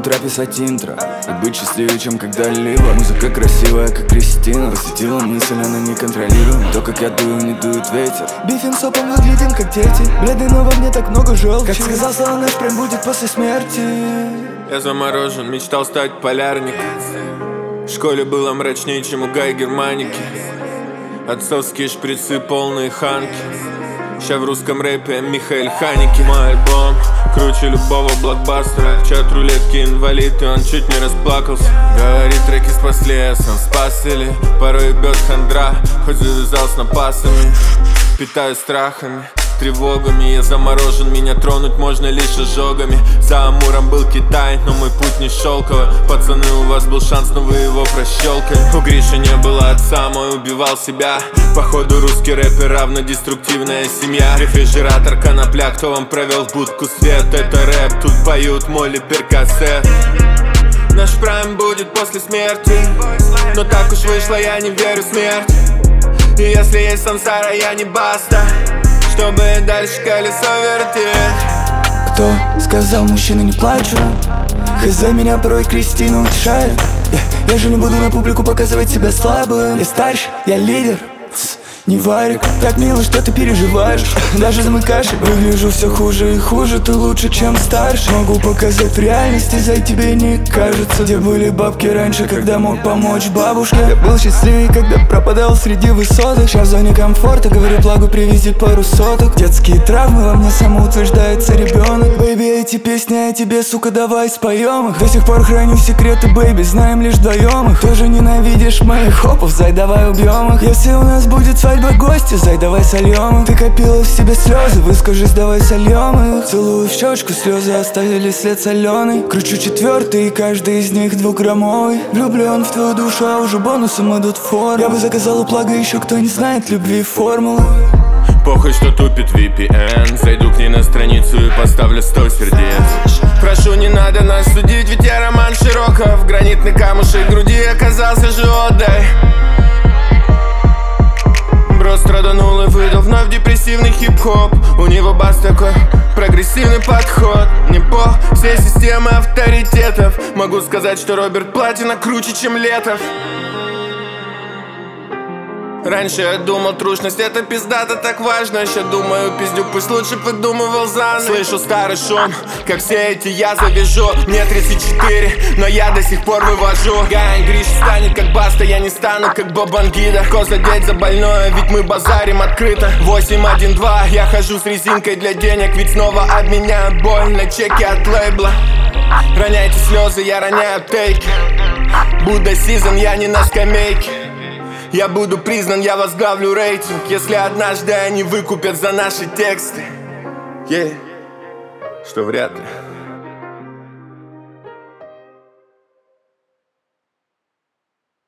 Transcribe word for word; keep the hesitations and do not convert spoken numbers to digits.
утра писать интро и быть счастливее, чем когда-либо. Музыка красивая, как Кристина. Посетила мысль, она неконтролируема. То, как я дую, не дует ветер. Бифин сопом выглядим, как дети. Бледный, но во мне так много желчи. Как сказал Солонез, прям будет после смерти. Я заморожен, мечтал стать полярником. В школе было мрачнее, чем у Гай Германики. Отцовские шприцы, полные ханки. Ща в русском рэпе Михаэль Ханики. Мой альбом круче любого блокбастера. Чат рулетки инвалид, и он чуть не расплакался. Говорит, треки спасли, я сам спас или порой бьет хандра. Хоть завязал с напасами, питаю страхами, тревогами. Я заморожен, меня тронуть можно лишь ожогами. За Амуром был Китай, но мой путь не шелковый. Пацаны, у вас был шанс, но вы его прощелкали. У Гриши не было отца, мой убивал себя. Походу русский рэпер равно деструктивная семья. Рефрижератор, конопля, кто вам провел в будку свет? Это рэп, тут поют Молли Перкасет. Наш прайм будет после смерти, но так уж вышло, я не верю в смерть. И если есть сансара, я не баста, чтобы дальше колесо вертеть. Кто сказал, мужчины не плачут? Хз, меня порой Кристина утешает. я, я же не буду на публику показывать себя слабым. Я старше, я лидер, не варик. Так мило, что ты переживаешь. Даже замыкаешь. Выгляжу все хуже и хуже. Ты лучше, чем старше. Могу показать в реальности, за тебе не кажется. Где были бабки раньше, когда мог помочь бабушке? Я был счастливее, когда пропадал среди высоток. Сейчас в зоне комфорта, говорю, благу привези пару соток. Детские травмы, во мне самоутверждается ребенок. Бэйби, эти песни о тебе, сука, давай споем их. До сих пор храню секреты, бэйби, знаем лишь вдвоем их. Тоже ненавидишь моих хопов, зай, давай убьем их. Если у нас будет свадьба гости, зай, давай сольем их. Ты копила в себе слезы, выскажись, давай сольем их. Целую в щечку, слезы оставили след соленый. Кручу четвертый, и каждый из них двухграммовый. Влюблен в твою душу, а уже бонусом идут формы. Я бы заказал у Плага еще кто не знает любви формулы. Похуй, что тупит ви пи эн. Зайду к ней на страницу и поставлю сто сердец. Прошу, не надо нас судить, ведь я роман Широков. Гранитный камушек груди оказался животой. Бро страданул и выдал вновь депрессивный хип-хоп. У него бас такой, прогрессивный подход. Не по всей системе авторитетов. Могу сказать, что Роберт Платина круче, чем Летов. Раньше я думал, трушность это пиздато, так важно. Сейчас думаю, пиздю, пусть лучше выдумывал заново. Слышу старый шум, как все эти я завяжу. Мне тридцать четыре, но я до сих пор вывожу. Гань Гриш станет как Баста, я не стану как Бабангида. Ко задеть за больное, ведь мы базарим открыто. Восемь один два, я хожу с резинкой для денег, ведь снова обменяют боль на чеки от лейбла. Роняйте слезы, я роняю тейки. Будда Сизон, я не на скамейке. Я буду признан, я возглавлю рейтинг, если однажды они выкупят за наши тексты. Yeah. Что вряд ли.